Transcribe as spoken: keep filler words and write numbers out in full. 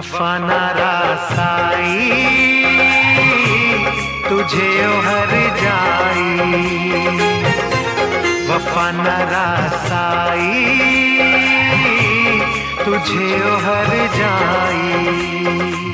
वफा न रासाई तुझे ओ हर जाई, वफा न रासाई तुझे ओ हर जाई।